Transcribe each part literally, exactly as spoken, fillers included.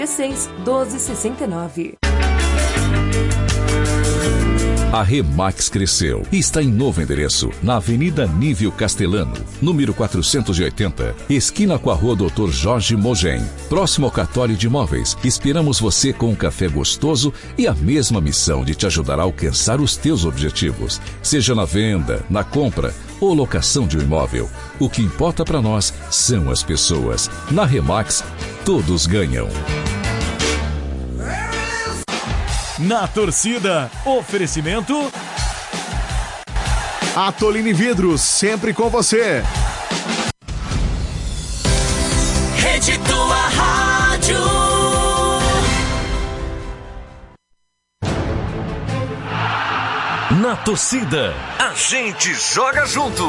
seis, doze, sessenta e nove. A Remax cresceu e está em novo endereço, na Avenida Nívio Castelano, número quatrocentos e oitenta, esquina com a Rua doutor Jorge Mogem, próximo ao Cartório de Imóveis. Esperamos você com um café gostoso e a mesma missão de te ajudar a alcançar os teus objetivos, seja na venda, na compra ou locação de um imóvel. O que importa para nós são as pessoas. Na Remax, todos ganham. Na torcida, oferecimento Atoline Vidros, sempre com você. Rede Tua Rádio. Na torcida, a gente joga junto.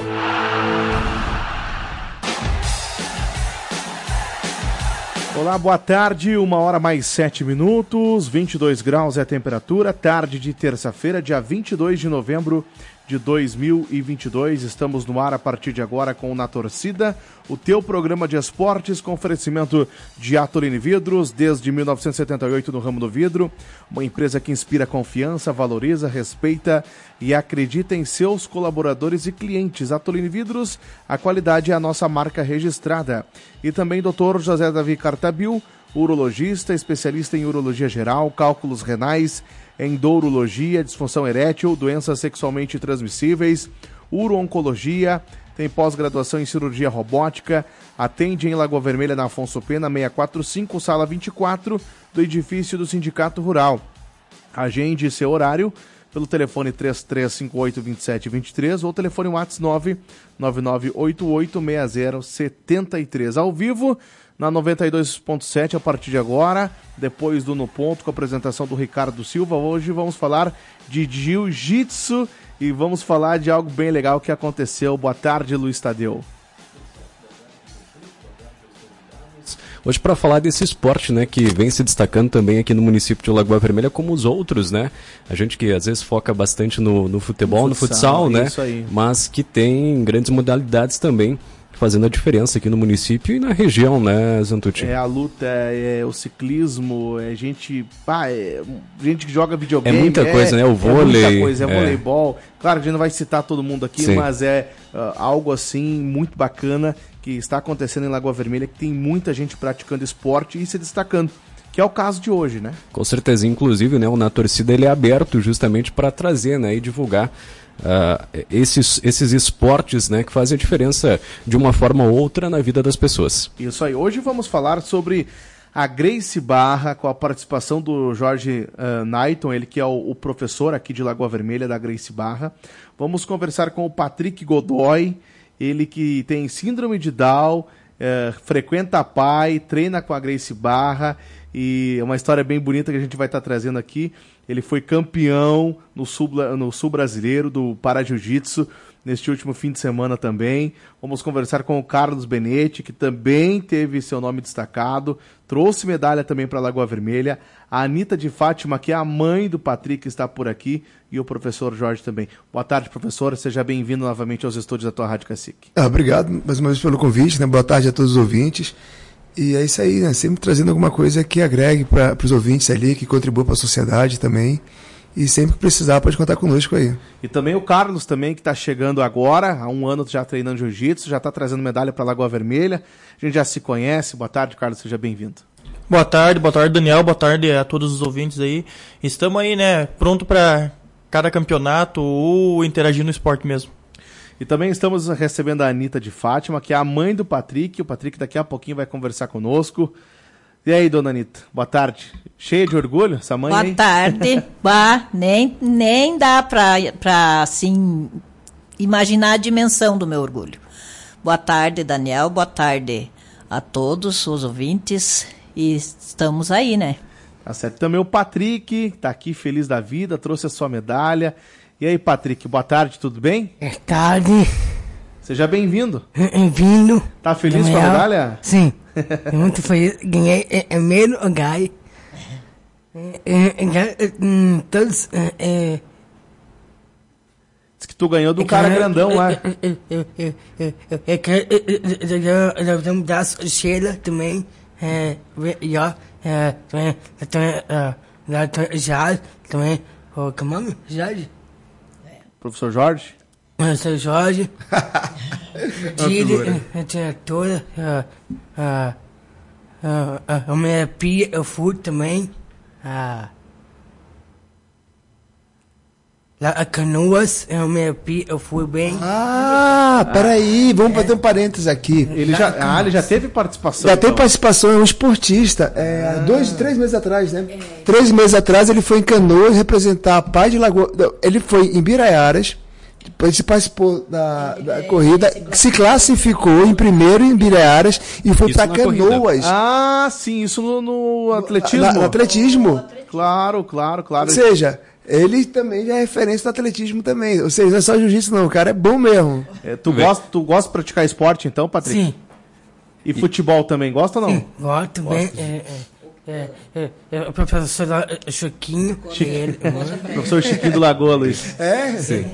Olá, boa tarde, uma hora mais sete minutos, vinte e dois graus é a temperatura, tarde de terça-feira, dia vinte e dois de novembro de dois mil e vinte e dois. Estamos no ar a partir de agora com o Na Torcida, o teu programa de esportes com oferecimento de Atoline Vidros, desde mil novecentos e setenta e oito no ramo do vidro, uma empresa que inspira confiança, valoriza, respeita e acredita em seus colaboradores e clientes. Atoline Vidros, a qualidade é a nossa marca registrada. E também doutor José Davi Cartabil, urologista, especialista em urologia geral, cálculos renais, endurologia, disfunção erétil, doenças sexualmente transmissíveis, uro-oncologia, tem pós-graduação em cirurgia robótica, atende em Lagoa Vermelha na Afonso Pena, seiscentos e quarenta e cinco, sala vinte e quatro, do edifício do Sindicato Rural. Agende seu horário pelo telefone três três cinco oito, dois sete dois três ou telefone WhatsApp nove nove nove oito oito seis zero sete três. Ao vivo, na noventa e dois ponto sete, a partir de agora, depois do No Ponto, com a apresentação do Ricardo Silva. Hoje vamos falar de jiu-jitsu e vamos falar de algo bem legal que aconteceu. Boa tarde, Luiz Tadeu. Hoje para falar desse esporte, né, que vem se destacando também aqui no município de Lagoa Vermelha, como os outros, né? A gente que às vezes foca bastante no, no futebol, no futsal, no futsal, né? Mas que tem grandes modalidades também, fazendo a diferença aqui no município e na região, né, Zantucci? É a luta, é o ciclismo, é gente, pá, é gente que joga videogame. É muita é, coisa, né? O vôlei. É muita coisa, é, é voleibol. Claro, a gente não vai citar todo mundo aqui, sim, mas é uh, algo assim muito bacana que está acontecendo em Lagoa Vermelha, que tem muita gente praticando esporte e se destacando, que é o caso de hoje, né? Com certeza, inclusive, né, o Na Torcida ele é aberto justamente para trazer, né, e divulgar uh, esses, esses esportes, né, que fazem a diferença de uma forma ou outra na vida das pessoas. Isso aí, hoje vamos falar sobre a Gracie Barra, com a participação do Jorge uh, Naiton, ele que é o, o professor aqui de Lagoa Vermelha da Gracie Barra. Vamos conversar com o Patrick Godoy, ele que tem síndrome de Down, é, frequenta a P A I, treina com a Gracie Barra, e é uma história bem bonita que a gente vai estar trazendo aqui. Ele foi campeão no sul, no sul brasileiro do Para Jiu-Jitsu neste último fim de semana também. Vamos conversar com o Carlos Benetti, que também teve seu nome destacado, trouxe medalha também para Lagoa Vermelha. A Anitta de Fátima, que é a mãe do Patrick, está por aqui, e o professor Jorge também. Boa tarde, professor, seja bem-vindo novamente aos estúdios da tua Rádio Cacique. Ah, obrigado mais uma vez pelo convite, né? Boa tarde a todos os ouvintes. E é isso aí, né? Sempre trazendo alguma coisa que agregue para os ouvintes ali, que contribua para a sociedade também. E sempre que precisar, pode contar conosco aí. E também o Carlos, também, que está chegando agora, há um ano já treinando jiu-jitsu, já está trazendo medalha para Lagoa Vermelha. A gente já se conhece. Boa tarde, Carlos, seja bem-vindo. Boa tarde, boa tarde, Daniel, boa tarde a todos os ouvintes aí. Estamos aí, né, pronto para cada campeonato ou interagir no esporte mesmo. E também estamos recebendo a Anitta de Fátima, que é a mãe do Patrick. O Patrick daqui a pouquinho vai conversar conosco. E aí, dona Anitta, boa tarde. Cheia de orgulho, essa mãe Boa aí? tarde. Bah, nem, nem dá pra, pra, assim, imaginar a dimensão do meu orgulho. Boa tarde, Daniel. Boa tarde a todos os ouvintes. E estamos aí, né? Tá certo. Também o Patrick, tá aqui feliz da vida, trouxe a sua medalha. E aí, Patrick, boa tarde, tudo bem? Boa tarde. Seja bem-vindo. Bem-vindo. Tá feliz com a medalha? Sim. Muito feliz. Ganhei em primeiro lugar. Todos. Diz que tu ganhou de um cara grandão lá. Eu quero dar um braço Sheila também. é, também, eu também, é, lá também, Jorge, também, o que é o nome? Jorge? Professor Jorge? Professor Jorge. Dire, diretora, a, a, a, a minha pia, eu fui também, a, lá a Canoas, a minha pia, eu fui bem. Ah, peraí, vamos fazer um parênteses aqui. Ele já, ah, ele já teve participação. Já então. teve participação, é um esportista. É, ah. Dois, três meses atrás, né? É. Três meses atrás ele foi em Canoas representar a Paz de Lagoa. Ele foi em Biraiaras, depois participou da, da corrida, se classificou em primeiro em Biraiaras e foi para Canoas. Corrida. Ah, sim, isso no, no atletismo. Na, no atletismo. Claro, claro, claro. Ou seja, ele também já é referência do atletismo também. Ou seja, não é só jiu-jitsu não, o cara é bom mesmo. É, tu, gosta, tu gosta de praticar esporte então, Patrick? Sim. E, e futebol também, gosta ou não? Sim, gosto bem. É, é, é, é, o professor Chiquinho. Chiquinho. Ele, professor Chiquinho do Lagoa, Luiz. É? Sim.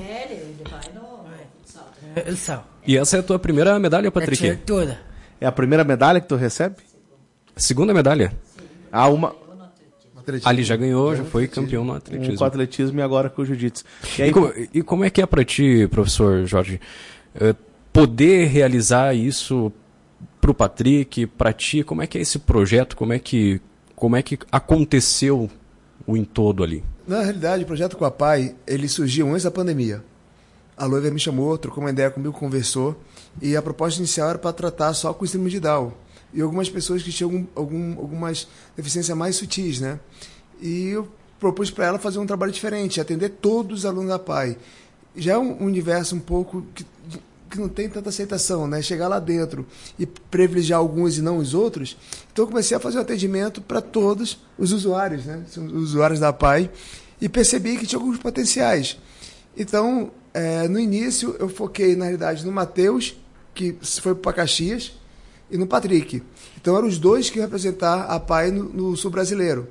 E essa é a tua primeira medalha, Patrick? É toda. É a primeira medalha que tu recebe? Segunda medalha. Ah, uma... Ali já ganhou, já foi campeão no atletismo. Um com o atletismo e agora com o jiu-jitsu. E, aí... e, como, e como é que é para ti, professor Jorge, uh, poder realizar isso pro Patrick, para ti? Como é que é esse projeto? Como é que, como é que aconteceu o entodo ali? Na realidade, o projeto com a P A I, ele surgiu antes da pandemia. A Loiva me chamou, trocou uma ideia comigo, conversou, e a proposta inicial era para tratar só com síndrome de Down. E algumas pessoas que tinham algum, algum, algumas deficiências mais sutis, né? E eu propus para ela fazer um trabalho diferente, atender todos os alunos da P A I. Já é um universo um pouco que, que não tem tanta aceitação, né? Chegar lá dentro e privilegiar alguns e não os outros. Então eu comecei a fazer um atendimento para todos os usuários, né? Os usuários da P A I, e percebi que tinha alguns potenciais. Então, é, no início, eu foquei, na realidade, no Matheus, que foi para Caxias, e no Patrick. Então, eram os dois que iam representar a P A I no, no Sul Brasileiro.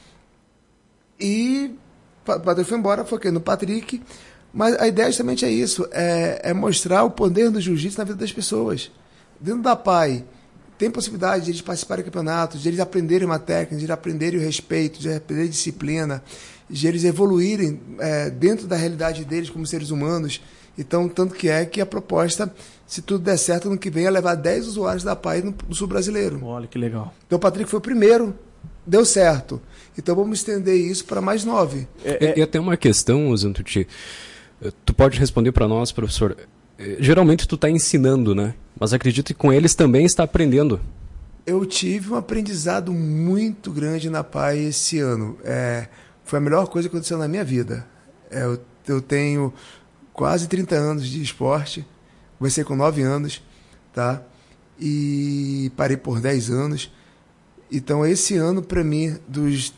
E o Patrick foi embora, foquei no Patrick, mas a ideia justamente é isso, é, é mostrar o poder do jiu-jitsu na vida das pessoas. Dentro da P A I, tem possibilidade de eles participarem de campeonatos, de eles aprenderem uma técnica, de eles aprenderem o respeito, de aprenderem disciplina, de eles evoluírem é, dentro da realidade deles como seres humanos. Então, tanto que é que a proposta, se tudo der certo, no que vem é levar dez usuários da P A I no, no Sul Brasileiro. Olha que legal. Então, o Patrick foi o primeiro, deu certo. Então, vamos estender isso para mais nove. É, é... E até uma questão, Zantucci, tu pode responder para nós, professor. Geralmente tu está ensinando, né? Mas acredito que com eles também está aprendendo. Eu tive um aprendizado muito grande na P A I esse ano. É, foi a melhor coisa que aconteceu na minha vida. É, eu, eu tenho quase trinta anos de esporte. Comecei com nove anos, tá? E parei por dez anos. Então, esse ano, para mim, dos,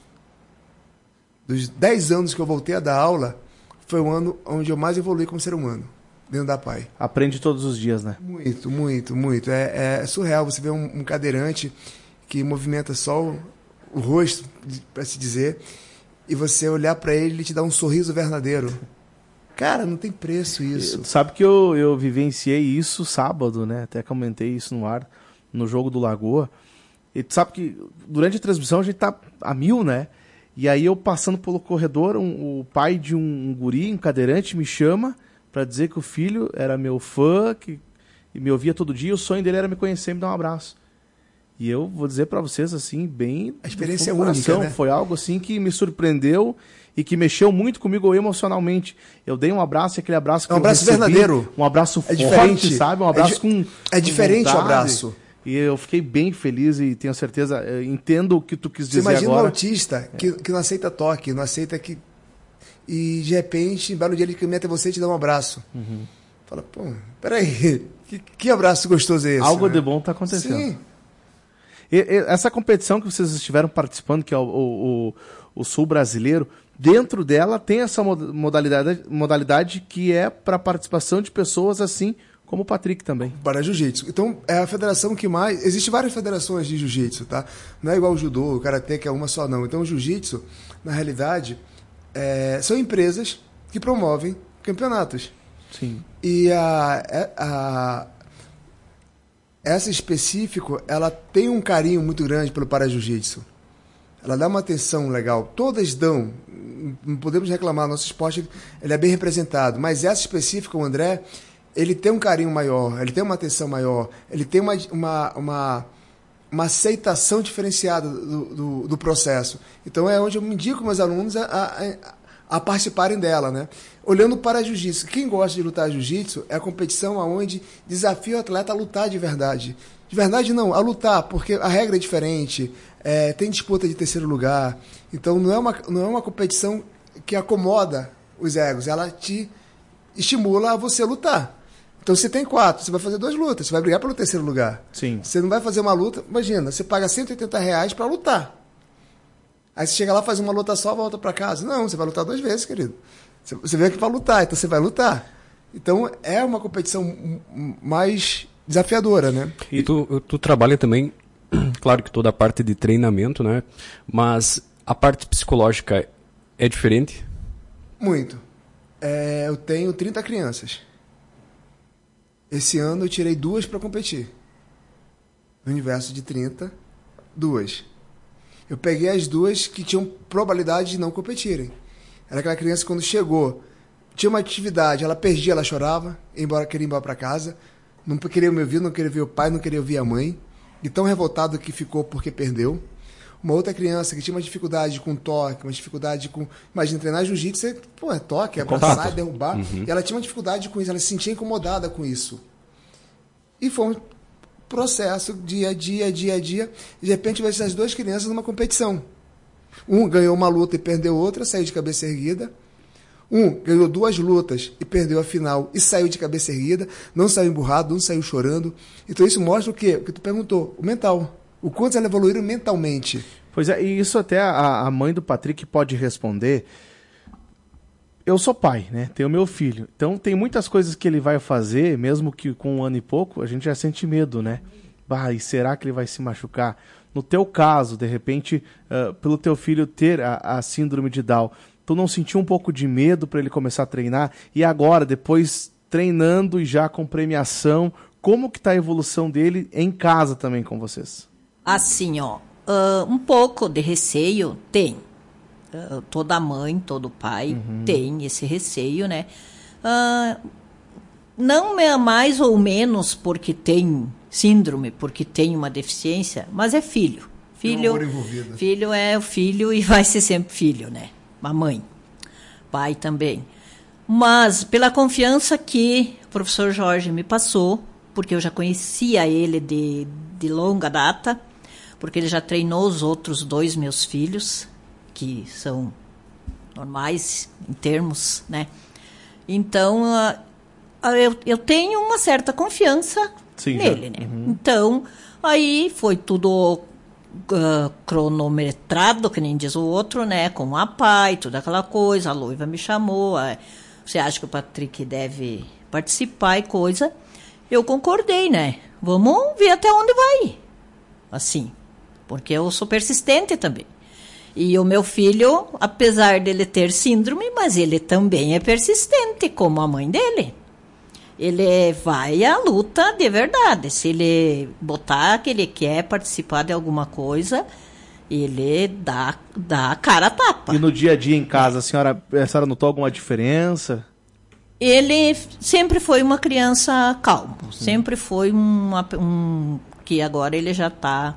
dos dez anos que eu voltei a dar aula, foi o ano onde eu mais evolui como ser humano, dentro da P A I. Aprende todos os dias, né? Muito, muito, muito. É, é surreal você ver um, um cadeirante que movimenta só o, o rosto, para se dizer, e você olhar para ele e ele te dá um sorriso verdadeiro. Cara, não tem preço isso. Tu sabe que eu, eu vivenciei isso sábado, né? Até comentei isso no ar, no jogo do Lagoa. E tu sabe que durante a transmissão a gente tá a mil, né? E aí eu passando pelo corredor, um, o pai de um, um guri, um cadeirante, me chama para dizer que o filho era meu fã, que e me ouvia todo dia, o sonho dele era me conhecer e me dar um abraço. E eu vou dizer para vocês, assim, bem... A experiência é única, né? Foi algo, assim, que me surpreendeu e que mexeu muito comigo emocionalmente. Eu dei um abraço e aquele abraço que é um abraço recebi, verdadeiro. Um abraço é forte, diferente, sabe? Um abraço é com É diferente com o abraço. E eu fiquei bem feliz e tenho certeza, entendo o que tu quis Você dizer agora. imagina um autista que, que não aceita toque, não aceita que... E, de repente, em belo dia ele caminha até você e te dá um abraço. Uhum. Fala, pô, peraí, que, que abraço gostoso é esse? Algo né? de bom está acontecendo. Sim. E, e, essa competição que vocês estiveram participando, que é o, o, o Sul Brasileiro, dentro dela tem essa modalidade, modalidade que é para participação de pessoas assim como o Patrick também. Para jiu-jitsu. Então, é a federação que mais... Existem várias federações de jiu-jitsu, tá? Não é igual o judô, o karatê, que é uma só, não. Então, o jiu-jitsu, na realidade, é... são empresas que promovem campeonatos. Sim. E a... a... essa específico, ela tem um carinho muito grande pelo para-jiu-jitsu. ela dá uma atenção legal. Todas dão, não podemos reclamar, nosso esporte ele é bem representado, mas essa específica, o André, ele tem um carinho maior, ele tem uma atenção maior, ele tem uma, uma, uma, uma aceitação diferenciada do, do, do processo. Então é onde eu me indico meus alunos a, a, a participarem dela, né? Olhando para a jiu-jitsu, quem gosta de lutar jiu-jitsu é a competição onde desafia o atleta a lutar de verdade. De verdade não, a lutar, porque a regra é diferente, é, tem disputa de terceiro lugar, então não é, uma, não é uma competição que acomoda os egos, ela te estimula a você lutar. Então você tem quatro, você vai fazer duas lutas, você vai brigar pelo terceiro lugar. Sim. Você não vai fazer uma luta, imagina, você paga cento e oitenta reais para lutar. Aí você chega lá, faz uma luta só, volta para casa. Não, você vai lutar duas vezes, querido. Você veio aqui para lutar, então você vai lutar. Então é uma competição mais desafiadora, né? E tu, tu trabalha também, claro que toda a parte de treinamento, né? Mas a parte psicológica é diferente? Muito. É, eu tenho trinta crianças. Esse ano eu tirei duas para competir. No universo de trinta, duas. Eu peguei as duas que tinham probabilidade de não competirem. Era aquela criança que quando chegou, tinha uma atividade, ela perdia, ela chorava, embora queria ir embora para casa, não queria me ouvir, não queria ver o pai, não queria ouvir a mãe, e tão revoltado que ficou porque perdeu. Uma outra criança que tinha uma dificuldade com toque, uma dificuldade com... Imagina, treinar jiu-jitsu, você, pô, é toque, é abraçar, é derrubar. Uhum. E ela tinha uma dificuldade com isso, ela se sentia incomodada com isso. E foi um processo, dia a dia, dia a dia, e de repente vai essas duas crianças numa competição. Um ganhou uma luta e perdeu outra, saiu de cabeça erguida. Um ganhou duas lutas e perdeu a final e saiu de cabeça erguida, não saiu emburrado, não saiu chorando. Então isso mostra o quê? O que tu perguntou, o mental. O quanto elas evoluíram mentalmente. Pois é, e isso até a, a mãe do Patrick pode responder. Eu sou pai, né? Tenho meu filho. Então tem muitas coisas que ele vai fazer, mesmo que com um ano e pouco, a gente já sente medo, né? Bah, e será que ele vai se machucar? No teu caso, de repente, uh, pelo teu filho ter a, a síndrome de Down, tu não sentiu um pouco de medo para ele começar a treinar? E agora, depois treinando e já com premiação, como que tá a evolução dele em casa também com vocês? Assim, ó, uh, um pouco de receio tem. Uh, toda mãe, todo pai uhum. tem esse receio, né? Uh, não é mais ou menos porque tem síndrome, porque tem uma deficiência, mas é filho. Filho, filho é o filho e vai ser sempre filho, né? A mãe, pai também. Mas pela confiança que o professor Jorge me passou, porque eu já conhecia ele de, de longa data, porque ele já treinou os outros dois meus filhos, que são normais em termos, né? Então, uh, eu, eu tenho uma certa confiança Sim, nele, já. né? Uhum. Então, aí foi tudo uh, cronometrado, que nem diz o outro, né? Com a pai, toda aquela coisa, a noiva me chamou, uh, você acha que o Patrick deve participar e coisa? Eu concordei, né? Vamos ver até onde vai. Assim, porque eu sou persistente também. E o meu filho, apesar dele ter síndrome, mas ele também é persistente, como a mãe dele. Ele vai à luta de verdade. Se ele botar que ele quer participar de alguma coisa, ele dá, dá a cara a tapa. E no dia a dia em casa, a senhora, a senhora notou alguma diferença? Ele sempre foi uma criança calma. Uhum. Sempre foi uma, um... que agora ele já está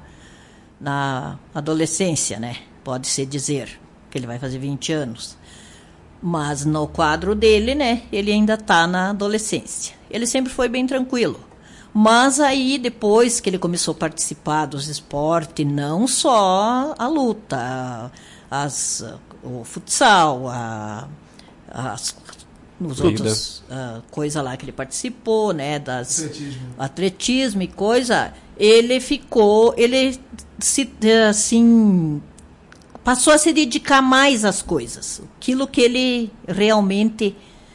na adolescência, né? Pode-se dizer que ele vai fazer vinte anos. Mas no quadro dele, né, ele ainda está na adolescência. Ele sempre foi bem tranquilo. Mas aí, depois que ele começou a participar dos esportes, não só a luta, as, o futsal, a, as, os outros uh, coisa lá que ele participou, né, das atletismo. atletismo e coisa, ele ficou, ele se, assim... passou a se dedicar mais às coisas. Aquilo que ele realmente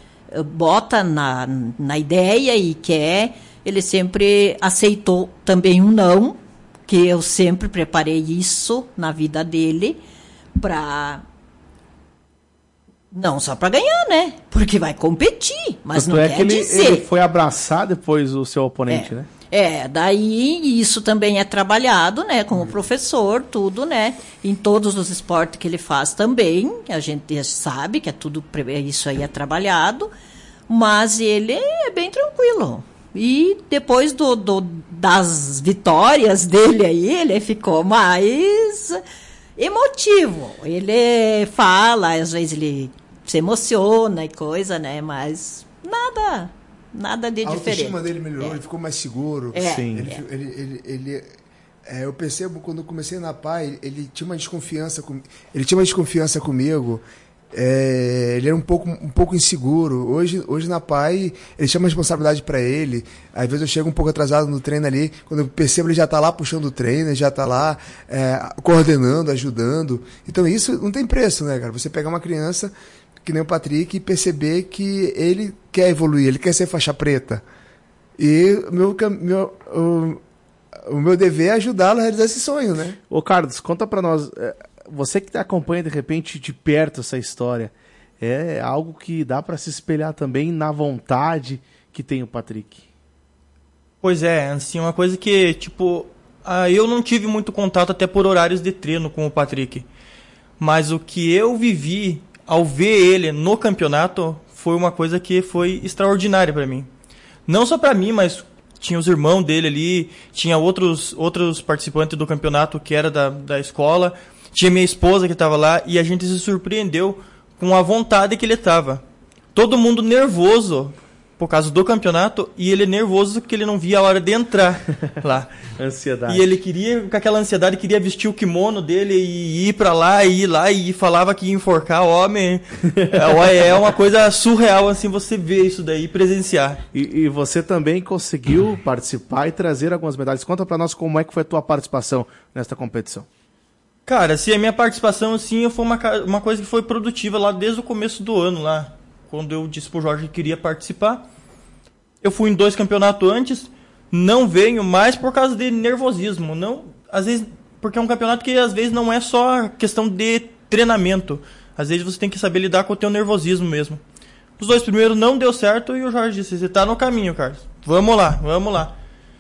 bota na, na ideia e quer, ele sempre aceitou também um não, que eu sempre preparei isso na vida dele, para... não só para ganhar, né? Porque vai competir, mas Tanto não é quer que ele, dizer... ele foi abraçar depois o seu oponente, é. né? É, daí isso também é trabalhado, né, com o professor, tudo, né, em todos os esportes que ele faz também, a gente sabe que é tudo, isso aí é trabalhado, mas ele é bem tranquilo. E depois do, do, das vitórias dele aí, ele ficou mais emotivo. Ele fala, às vezes ele se emociona e coisa, né, mas nada... Nada de diferente. A autoestima dele melhorou, é. ele ficou mais seguro. É. Sim. Ele, é. ele, ele, ele é, eu percebo quando eu comecei na P A I, ele tinha uma desconfiança, com, ele tinha uma desconfiança comigo. É, ele era um pouco, um pouco inseguro. Hoje, hoje na P A I, ele chama responsabilidade para ele. Às vezes eu chego um pouco atrasado no treino ali, quando eu percebo ele já está lá puxando o treino, ele já está lá é, coordenando, ajudando. Então isso não tem preço, né, cara? Você pegar uma criança que nem o Patrick, e perceber que ele quer evoluir, ele quer ser faixa preta. E meu, meu, o, o meu dever é ajudá-lo a realizar esse sonho, né? Ô Carlos, conta pra nós, você que acompanha de repente de perto essa história, é algo que dá pra se espelhar também na vontade que tem o Patrick? Pois é, assim, uma coisa que, tipo, eu não tive muito contato até por horários de treino com o Patrick, mas o que eu vivi ao ver ele no campeonato, foi uma coisa que foi extraordinária para mim. Não só para mim, mas tinha os irmãos dele ali, tinha outros, outros participantes do campeonato que era da, da escola, tinha minha esposa que estava lá, e a gente se surpreendeu com a vontade que ele estava. Todo mundo nervoso por causa do campeonato, e ele nervoso porque ele não via a hora de entrar lá. Ansiedade. E ele queria, com aquela ansiedade, queria vestir o kimono dele e ir pra lá, e ir lá, e falava que ia enforcar o homem. É uma coisa surreal, assim, você ver isso daí, presenciar. E, e você também conseguiu participar e trazer algumas medalhas. Conta pra nós como é que foi a tua participação nesta competição. Cara, assim, a minha participação, assim, foi uma, uma coisa que foi produtiva lá desde o começo do ano, lá. Quando eu disse pro Jorge que queria participar. Eu fui em dois campeonatos antes, não venho mais por causa de nervosismo. Não, às vezes, porque é um campeonato que às vezes não é só questão de treinamento. Às vezes você tem que saber lidar com o teu nervosismo mesmo. Os dois primeiros não deu certo e o Jorge disse, você tá no caminho, Carlos. Vamos lá, vamos lá.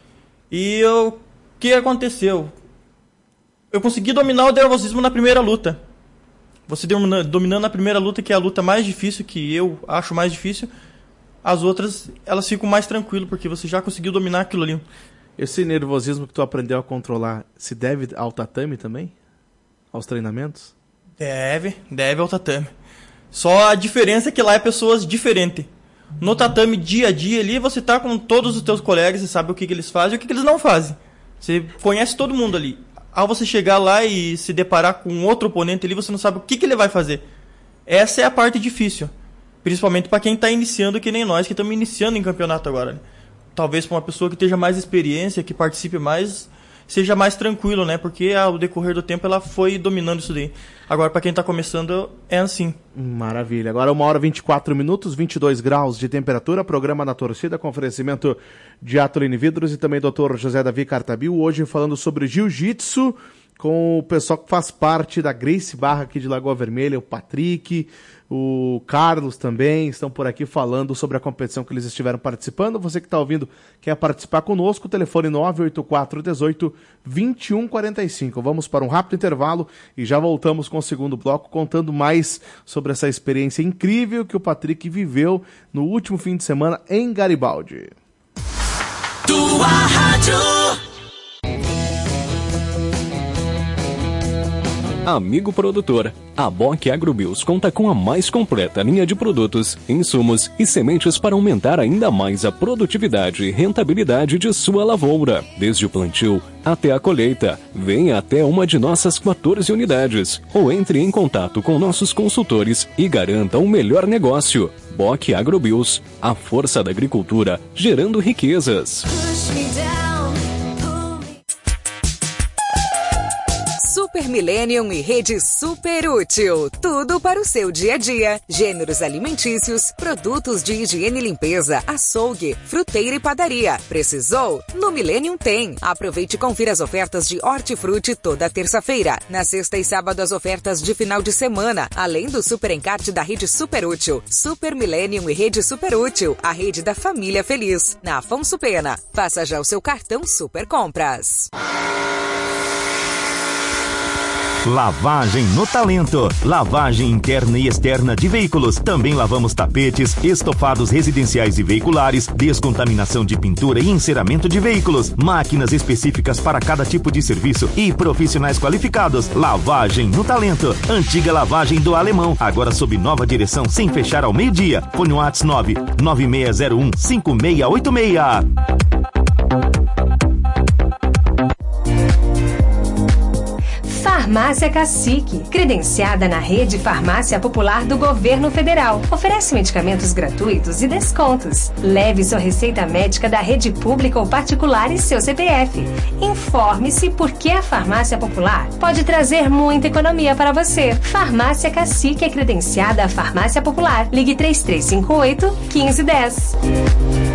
E eu, o que aconteceu? Eu consegui dominar o nervosismo na primeira luta. Você dominando a primeira luta, que é a luta mais difícil, que eu acho mais difícil, as outras, elas ficam mais tranquilas, porque você já conseguiu dominar aquilo ali. Esse nervosismo que tu aprendeu a controlar, se deve ao tatame também? Aos treinamentos? Deve, deve ao tatame. Só a diferença é que lá é pessoas diferentes. No tatame, dia a dia ali, você tá com todos os teus colegas, você sabe o que, que eles fazem e o que, que eles não fazem. Você conhece todo mundo ali. Ao você chegar lá e se deparar com outro oponente ali, você não sabe o que, que ele vai fazer. Essa é a parte difícil. Principalmente para quem está iniciando, que nem nós, que estamos iniciando em campeonato agora. Né? Talvez para uma pessoa que tenha mais experiência, que participe mais, seja mais tranquilo, né? Porque ao decorrer do tempo ela foi dominando isso daí. Agora, para quem está começando, é assim. Maravilha. Agora uma hora e vinte e quatro minutos, vinte e dois graus de temperatura, programa na torcida, com oferecimento de Atoline Vidros e também doutor José Davi Cartabil, hoje falando sobre jiu-jitsu, com o pessoal que faz parte da Grace Barra aqui de Lagoa Vermelha, o Patrick, o Carlos também, estão por aqui falando sobre a competição que eles estiveram participando. Você que está ouvindo, quer participar conosco, telefone nove oito quatro um oito, dois um quatro cinco. Vamos para um rápido intervalo e já voltamos com o segundo bloco, contando mais sobre essa experiência incrível que o Patrick viveu no último fim de semana em Garibaldi. Tua rádio. Amigo produtor, a Bock AgroBios conta com a mais completa linha de produtos, insumos e sementes para aumentar ainda mais a produtividade e rentabilidade de sua lavoura. Desde o plantio até a colheita, venha até uma de nossas quatorze unidades ou entre em contato com nossos consultores e garanta o melhor negócio. Bock AgroBios, a força da agricultura gerando riquezas. Super Millennium e Rede Super Útil. Tudo para o seu dia a dia. Gêneros alimentícios, produtos de higiene e limpeza, açougue, fruteira e padaria. Precisou? No Millennium tem. Aproveite e confira as ofertas de hortifruti toda terça-feira. Na sexta e sábado, as ofertas de final de semana. Além do super encarte da Rede Super Útil. Super Millennium e Rede Super Útil. A rede da família feliz. Na Afonso Pena. Faça já o seu cartão Super Compras. Lavagem no Talento. Lavagem interna e externa de veículos. Também lavamos tapetes, estofados residenciais e veiculares, descontaminação de pintura e enceramento de veículos. Máquinas específicas para cada tipo de serviço e profissionais qualificados. Lavagem no Talento. Antiga lavagem do Alemão. Agora sob nova direção, sem fechar ao meio-dia. Fone WhatsApp nove nove seis zero um cinco seis oito seis. Farmácia Cacique, credenciada na Rede Farmácia Popular do Governo Federal. Oferece medicamentos gratuitos e descontos. Leve sua receita médica da rede pública ou particular e seu C P F. Informe-se porque a Farmácia Popular pode trazer muita economia para você. Farmácia Cacique é credenciada à Farmácia Popular. Ligue três três cinco oito, um cinco um zero.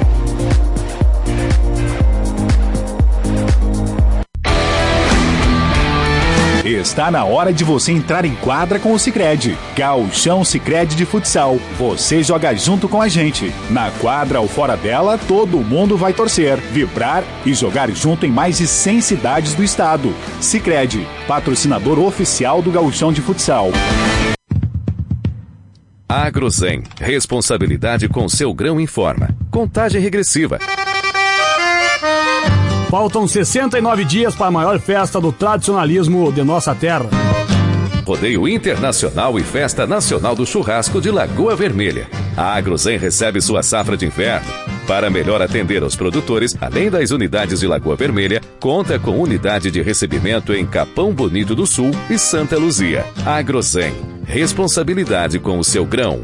Está na hora de você entrar em quadra com o Sicredi. Gauchão Sicredi de futsal. Você joga junto com a gente. Na quadra ou fora dela, todo mundo vai torcer, vibrar e jogar junto em mais de cem cidades do estado. Sicredi, patrocinador oficial do Gauchão de futsal. Agrozen, responsabilidade com seu grão informa. Contagem regressiva. Faltam sessenta e nove dias para a maior festa do tradicionalismo de nossa terra. Rodeio Internacional e Festa Nacional do Churrasco de Lagoa Vermelha. A Agrozen recebe sua safra de inverno. Para melhor atender aos produtores, além das unidades de Lagoa Vermelha, conta com unidade de recebimento em Capão Bonito do Sul e Santa Luzia. Agrozen, responsabilidade com o seu grão.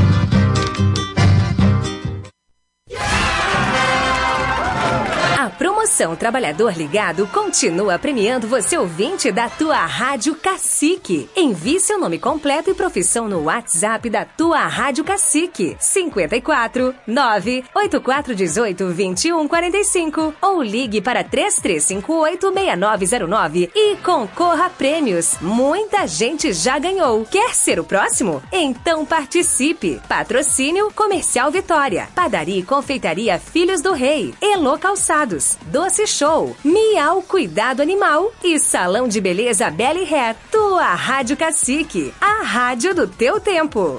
Promoção Trabalhador Ligado continua premiando você ouvinte da tua Rádio Cacique. Envie seu nome completo e profissão no WhatsApp da tua Rádio Cacique cinco quatro nove oito quatro um oito dois um quatro cinco ou ligue para três três cinco oito seis nove zero nove e concorra a prêmios. Muita gente já ganhou. Quer ser o próximo? Então participe. Patrocínio Comercial Vitória, Padaria e Confeitaria Filhos do Rei, Elô Calçados, Doce Show, Miau Cuidado Animal e Salão de Beleza Belly Hair. Tua Rádio Cacique, a rádio do teu tempo.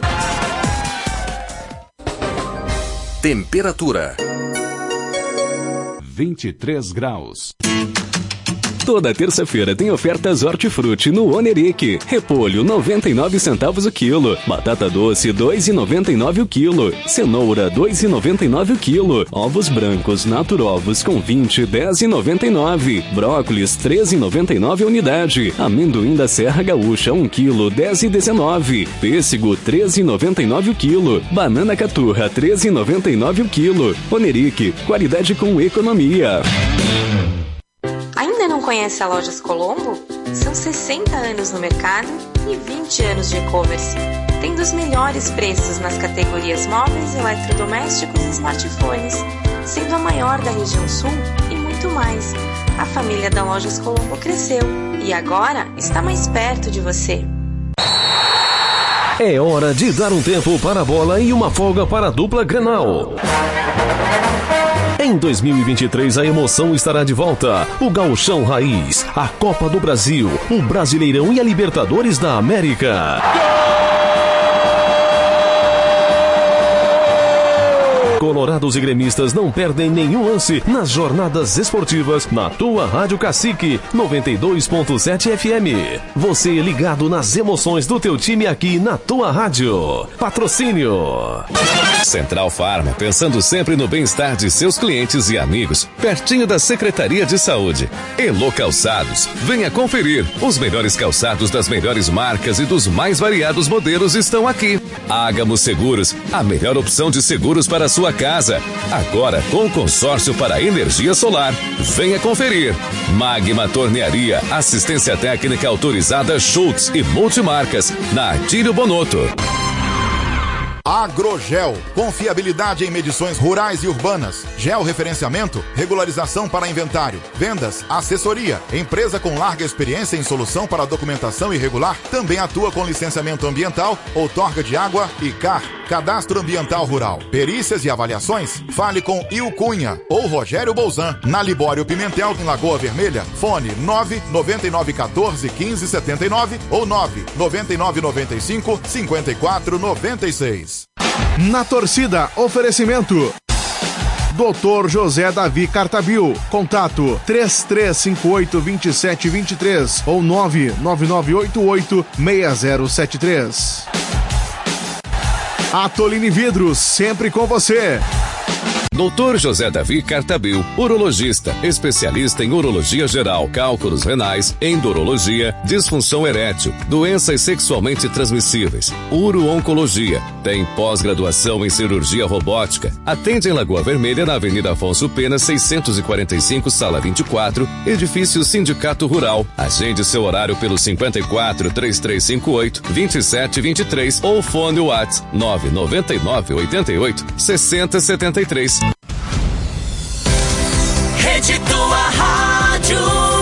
Temperatura vinte e três graus. Toda terça-feira tem ofertas Hortifruti no Oneric. Repolho, noventa e nove centavos o quilo. Batata doce, dois reais e noventa e nove o quilo. Cenoura, dois reais e noventa e nove o quilo. Ovos brancos Naturovos com vinte, dez reais e noventa e nove. Brócolis, treze reais e noventa e nove a unidade. Amendoim da Serra Gaúcha, um quilo, dez reais e dezenove. Pêssego, treze reais e noventa e nove o quilo. Banana Caturra, treze reais e noventa e nove o quilo. Oneric, qualidade com economia. Ainda não conhece a Lojas Colombo? São sessenta anos no mercado e vinte anos de e-commerce. Tem dos melhores preços nas categorias móveis, eletrodomésticos e smartphones, sendo a maior da região sul e muito mais. A família da Lojas Colombo cresceu e agora está mais perto de você. É hora de dar um tempo para a bola e uma folga para a dupla Grenal. Em dois mil e vinte e três, a emoção estará de volta. O Gauchão Raiz, a Copa do Brasil, o Brasileirão e a Libertadores da América. Colorados e gremistas não perdem nenhum lance nas jornadas esportivas na tua Rádio Cacique noventa e dois ponto sete F M. Você ligado nas emoções do teu time aqui na tua rádio. Patrocínio Central Farma, pensando sempre no bem-estar de seus clientes e amigos, pertinho da Secretaria de Saúde. Elô Calçados, venha conferir. Os melhores calçados das melhores marcas e dos mais variados modelos estão aqui. Ágamo Seguros, a melhor opção de seguros para a sua sua casa. Agora com consórcio para energia solar. Venha conferir. Magma Tornearia, assistência técnica autorizada Schultz e multimarcas, na Atílio Bonotto. Agrogel, confiabilidade em medições rurais e urbanas, georreferenciamento, regularização para inventário, vendas, assessoria, empresa com larga experiência em solução para documentação irregular, também atua com licenciamento ambiental, outorga de água e C A R, Cadastro Ambiental Rural. Perícias e avaliações? Fale com Il Cunha ou Rogério Bolzan, na Libório Pimentel, em Lagoa Vermelha, fone nove nove nove um quatro um cinco sete nove ou nove nove nove nove cinco cinco quatro nove seis. Na torcida, oferecimento doutor José Davi Cartabil. Contato três três cinco oito, dois sete dois três ou nove nove nove oito oito seis zero sete três. Atoline Vidros, sempre com você. doutor José Davi Cartabil, urologista, especialista em urologia geral, cálculos renais, endurologia, disfunção erétil, doenças sexualmente transmissíveis, uro-oncologia. Tem pós-graduação em cirurgia robótica. Atende em Lagoa Vermelha, na Avenida Afonso Pena, seiscentos e quarenta e cinco, sala vinte e quatro, edifício Sindicato Rural. Agende seu horário pelo cinquenta e quatro, três três cinco oito, vinte e sete vinte e três ou fone WhatsApp nove nove nove oito oito, seis zero sete três. Rede Tua Rádio.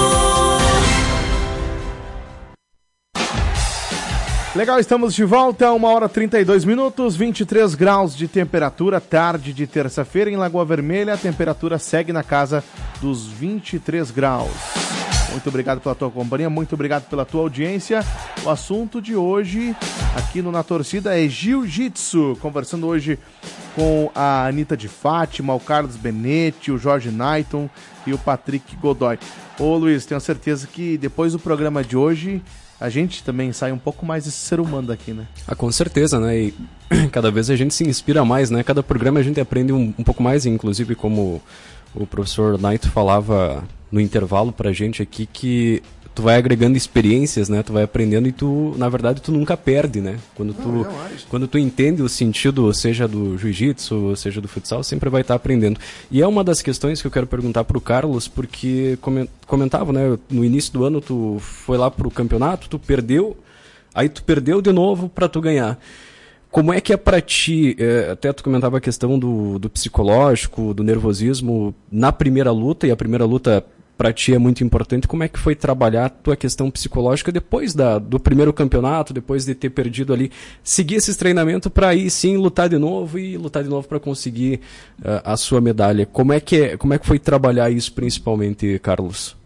Legal, estamos de volta, uma hora e trinta e dois minutos, vinte e três graus de temperatura, tarde de terça-feira em Lagoa Vermelha, a temperatura segue na casa dos vinte e três graus. Muito obrigado pela tua companhia, muito obrigado pela tua audiência. O assunto de hoje aqui no Na Torcida é Jiu-Jitsu, conversando hoje com a Anitta de Fátima, o Carlos Benetti, o Jorge Naiton e o Patrick Godoy. Ô Luiz, tenho certeza que depois do programa de hoje a gente também sai um pouco mais esse ser humano daqui, né? Ah, com certeza, né? E cada vez a gente se inspira mais, né? Cada programa a gente aprende um, um pouco mais, inclusive como o professor Naito falava no intervalo pra gente aqui, que tu vai agregando experiências, né? Tu vai aprendendo e tu, na verdade, tu nunca perde, né? Quando tu, não, não quando tu entende o sentido, seja do jiu-jitsu, seja do futsal, sempre vai estar aprendendo. E é uma das questões que eu quero perguntar pro Carlos, porque comentava, né? No início do ano tu foi lá pro campeonato, tu perdeu, aí tu perdeu de novo pra tu ganhar. Como é que é pra ti, é, até tu comentava a questão do, do psicológico, do nervosismo na primeira luta, e a primeira luta pra ti é muito importante. Como é que foi trabalhar a tua questão psicológica depois da, do primeiro campeonato, depois de ter perdido ali, seguir esses treinamentos pra aí sim lutar de novo e lutar de novo pra conseguir uh, a sua medalha? Como é, que é, como é que foi trabalhar isso principalmente, Carlos?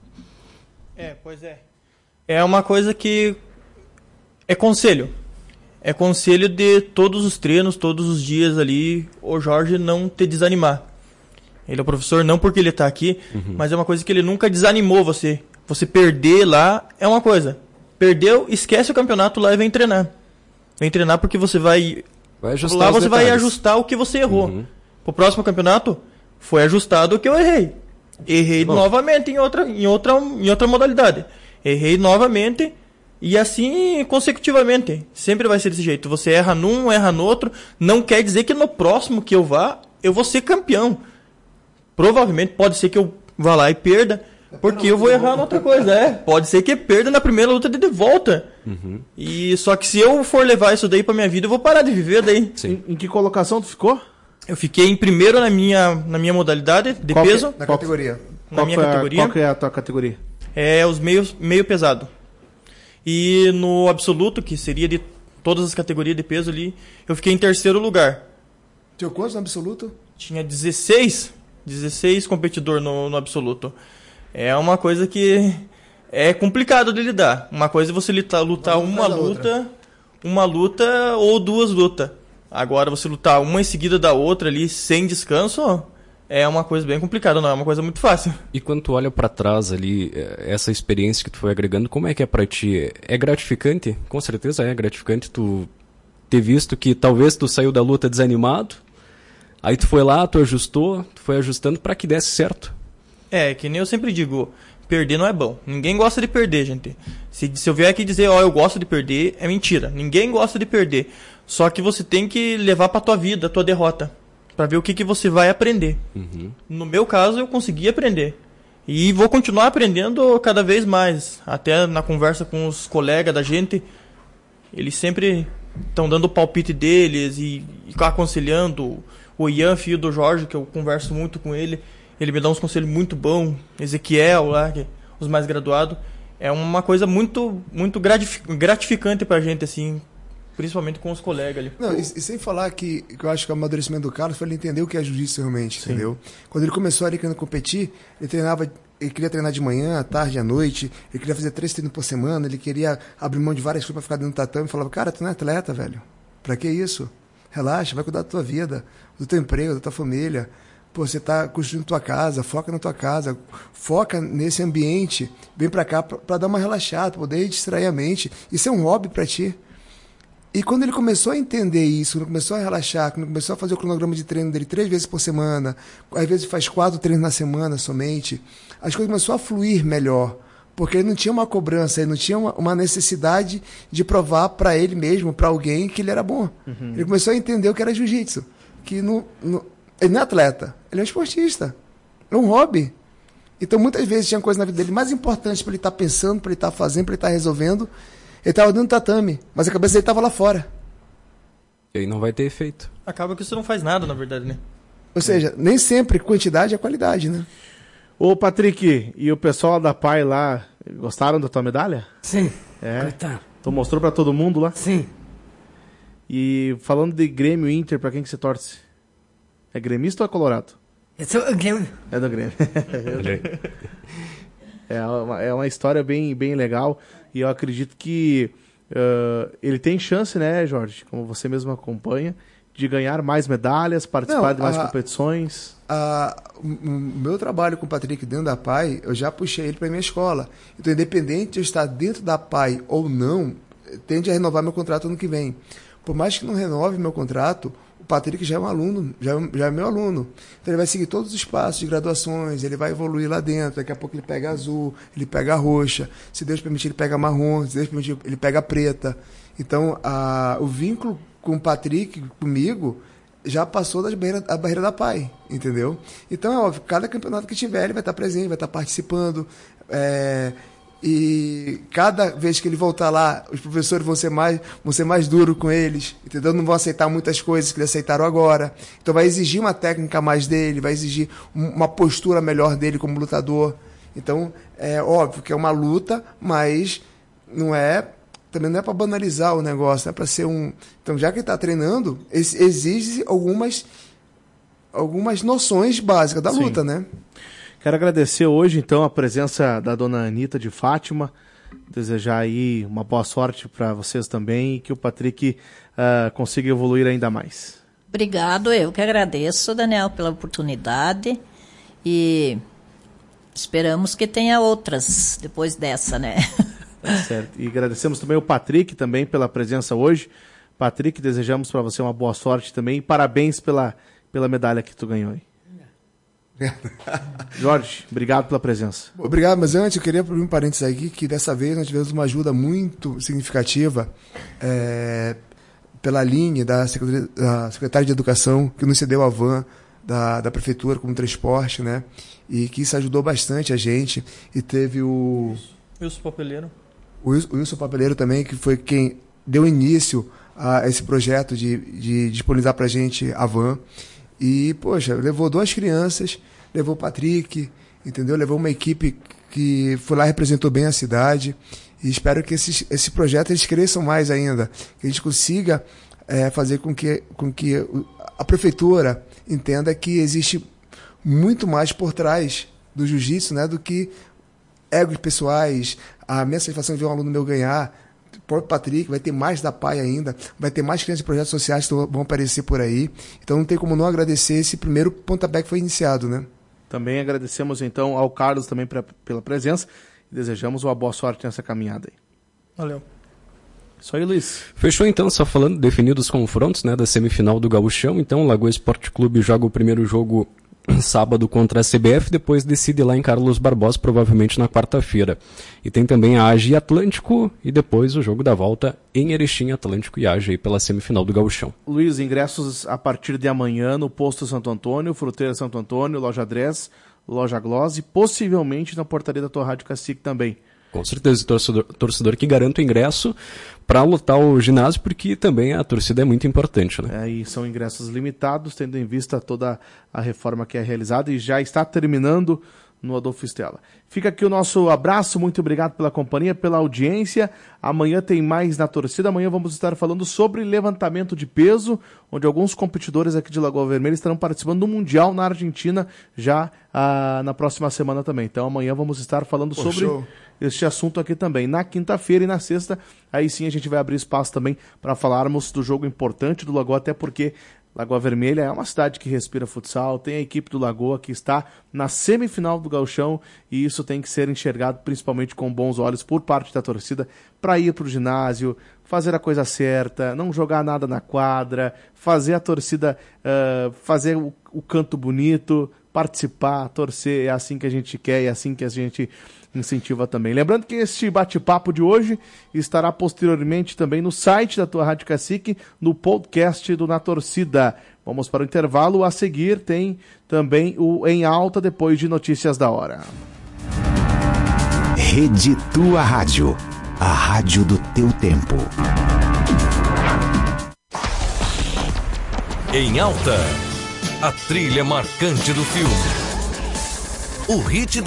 É, pois é. É uma coisa que é conselho. É conselho de todos os treinos, todos os dias ali, o Jorge não te desanimar. Ele é o professor não porque ele está aqui, uhum. mas é uma coisa que ele nunca desanimou você. Você perder lá é uma coisa. Perdeu, esquece o campeonato lá e vem treinar. Vem treinar porque você vai... vai ajustar lá você detalhes. Vai ajustar o que você errou. Uhum. Pro próximo campeonato, foi ajustado o que eu errei. Errei Bom. novamente em outra, em, outra, em outra modalidade. Errei novamente... E assim, consecutivamente, sempre vai ser desse jeito. Você erra num, erra no outro. Não quer dizer que no próximo que eu vá, eu vou ser campeão. Provavelmente pode ser que eu vá lá e perda, porque eu vou errar em outra coisa. É, pode ser que perda na primeira luta de volta. Uhum. E só que se eu for levar isso daí pra minha vida, eu vou parar de viver daí. Sim. Em, em que colocação tu ficou? Eu fiquei em primeiro na minha, na minha modalidade de qual peso. Que, na qual, categoria. Na qual minha a, categoria. Qual que é a tua categoria? É os meios, meio pesado. E no absoluto, que seria de todas as categorias de peso ali, eu fiquei em terceiro lugar. Tinha quantos no absoluto? Tinha dezesseis, dezesseis competidores no, no absoluto. É uma coisa que é complicado de lidar. Uma coisa é você lutar, lutar uma luta, uma luta ou duas lutas. Agora você lutar uma em seguida da outra ali, sem descanso... É uma coisa bem complicada, não é uma coisa muito fácil. E quando tu olha pra trás ali, essa experiência que tu foi agregando, como é que é pra ti? É gratificante? Com certeza é gratificante tu ter visto que talvez tu saiu da luta desanimado, aí tu foi lá, tu ajustou, tu foi ajustando pra que desse certo. É, que nem eu sempre digo, perder não é bom. Ninguém gosta de perder, gente. Se, se eu vier aqui dizer, ó, oh, eu gosto de perder, é mentira. Ninguém gosta de perder. Só que você tem que levar pra tua vida, a tua derrota. para ver o que, que você vai aprender. Uhum. No meu caso, eu consegui aprender. E vou continuar aprendendo cada vez mais. Até na conversa com os colegas da gente, eles sempre estão dando o palpite deles e, e aconselhando. O Ian, filho do Jorge, que eu converso muito com ele, ele me dá uns conselhos muito bons. Ezequiel, lá, que, os mais graduados. É uma coisa muito, muito gratificante pra gente, assim, principalmente com os colegas ali. Não, e, e sem falar que, que eu acho que o amadurecimento do Carlos foi ele entender o que é jiu-jitsu realmente, Sim. entendeu? Quando ele começou ali querendo competir, ele treinava, ele queria treinar de manhã, à tarde, à noite, ele queria fazer três treinos por semana, ele queria abrir mão de várias coisas pra ficar dentro do tatame, e falava, cara, tu não é atleta, velho. Pra que isso? Relaxa, vai cuidar da tua vida, do teu emprego, da tua família. Pô, você está construindo tua casa, foca na tua casa, foca nesse ambiente, vem pra cá para dar uma relaxada, pra poder distrair a mente. Isso é um hobby para ti. E quando ele começou a entender isso, quando começou a relaxar, quando começou a fazer o cronograma de treino dele três vezes por semana, às vezes faz quatro treinos na semana somente, as coisas começaram a fluir melhor. Porque ele não tinha uma cobrança, ele não tinha uma, uma necessidade de provar para ele mesmo, para alguém, que ele era bom. Uhum. Ele começou a entender o que era jiu-jitsu. Que no, no, ele não é atleta, ele é um esportista. É um hobby. Então, muitas vezes, tinha coisa na vida dele mais importante para ele estar tá pensando, para ele estar tá fazendo, para ele estar tá resolvendo. Ele estava dentro do tatame, mas a cabeça dele estava lá fora. E aí não vai ter efeito. Acaba que você não faz nada, na verdade, né? Ou seja, nem sempre quantidade é qualidade, né? Ô, Patrick, e o pessoal da P A I lá, gostaram da tua medalha? Sim. É? Coitado. Tu mostrou pra todo mundo lá? Sim. E falando de Grêmio e Inter, pra quem que você torce? É gremista ou é colorado? Eu sou o Grêmio. É do Grêmio. é, uma, é uma história bem, bem legal e eu acredito que uh, ele tem chance, né, Jorge, como você mesmo acompanha, de ganhar mais medalhas, participar Não, de mais a, competições. A, o meu trabalho com o Patrick dentro da P A I, eu já puxei ele para minha escola. Então, independente de eu estar dentro da P A I ou não, tende a renovar meu contrato ano que vem. Por mais que não renove meu contrato, o Patrick já é um aluno, já, já é meu aluno. Então, ele vai seguir todos os passos de graduações, ele vai evoluir lá dentro. Daqui a pouco ele pega azul, ele pega roxa. Se Deus permitir, ele pega marrom. Se Deus permitir, ele pega preta. Então, a, o vínculo com o Patrick, comigo, já passou da barreira, a barreira da P A I, entendeu? Então, é óbvio, cada campeonato que tiver, ele vai estar presente, vai estar participando. É, e cada vez que ele voltar lá, os professores vão ser mais, vão ser mais duros com eles, entendeu? Não vão aceitar muitas coisas que eles aceitaram agora. Então, vai exigir uma técnica a mais dele, vai exigir uma postura melhor dele como lutador. Então, é óbvio que é uma luta, mas não é... Também não é para banalizar o negócio, é para ser um... Então, já que ele está treinando, exige algumas, algumas noções básicas da Sim. luta, né? Quero agradecer hoje, então, a presença da dona Anitta de Fátima, desejar aí uma boa sorte para vocês também e que o Patrick uh, consiga evoluir ainda mais. Obrigado, eu que agradeço, Daniel, pela oportunidade e esperamos que tenha outras depois dessa, né? Certo. E agradecemos também o Patrick também pela presença hoje. Patrick, desejamos para você uma boa sorte também e parabéns pela, pela medalha que tu ganhou aí. Jorge, obrigado pela presença. Obrigado, mas antes eu queria abrir um parênteses aqui, que dessa vez nós tivemos uma ajuda muito significativa é, pela linha da Secretaria, da Secretaria de Educação, que nos cedeu a van da, da Prefeitura como transporte, né? E que isso ajudou bastante a gente. E teve o... Wilson Papeleiro. O Wilson Papeleiro também, que foi quem deu início a esse projeto de, de disponibilizar para a gente a van. E, poxa, levou duas crianças, levou o Patrick, entendeu? Levou uma equipe que foi lá e representou bem a cidade. E espero que esses, esse projeto eles cresçam mais ainda. Que a gente consiga é, fazer com que, com que a prefeitura entenda que existe muito mais por trás do jiu-jitsu, né, do que egos pessoais. A minha satisfação de ver um aluno meu ganhar, o próprio Patrick, vai ter mais da P A I ainda, vai ter mais crianças de projetos sociais que vão aparecer por aí. Então não tem como não agradecer esse primeiro pontapé que foi iniciado, né? Também agradecemos então ao Carlos também pra, pela presença e desejamos uma boa sorte nessa caminhada aí. Valeu. Isso aí, Luiz. Fechou então, só falando, definidos os confrontos, né, da semifinal do Gauchão. Então, o Lagoa Esporte Clube joga o primeiro jogo sábado contra a C B F, depois decide lá em Carlos Barbosa, provavelmente na quarta-feira. E tem também a A G e Atlântico, e depois o jogo da volta em Erechim, Atlântico e A G aí pela semifinal do Gauchão. Luiz, ingressos a partir de amanhã no Posto Santo Antônio, Fruteira Santo Antônio, Loja Dress, Loja Gloss e possivelmente na portaria da tua Rádio Cacique também. Com certeza, torcedor, torcedor que garante o ingresso para lotar o ginásio, porque também a torcida é muito importante, né? É, e são ingressos limitados, tendo em vista toda a reforma que é realizada e já está terminando no Adolfo Stella. Fica aqui o nosso abraço, muito obrigado pela companhia, pela audiência. Amanhã tem mais na torcida, amanhã vamos estar falando sobre levantamento de peso, onde alguns competidores aqui de Lagoa Vermelha estarão participando do Mundial na Argentina já ah, na próxima semana também. Então amanhã vamos estar falando Pô, sobre show. este assunto aqui também. Na quinta-feira e na sexta, aí sim a gente vai abrir espaço também para falarmos do jogo importante do Lagoa, até porque Lagoa Vermelha é uma cidade que respira futsal, tem a equipe do Lagoa que está na semifinal do Gauchão e isso tem que ser enxergado principalmente com bons olhos por parte da torcida para ir para o ginásio, fazer a coisa certa, não jogar nada na quadra, fazer a torcida, uh, fazer o, o canto bonito, participar, torcer, é assim que a gente quer, é assim que a gente incentiva também. Lembrando que este bate-papo de hoje estará posteriormente também no site da tua Rádio Cacique, no podcast do Na Torcida. Vamos para o intervalo, a seguir tem também o Em Alta depois de Notícias da Hora. Rede Tua Rádio, a rádio do teu tempo. Em Alta, a trilha marcante do filme. O hit da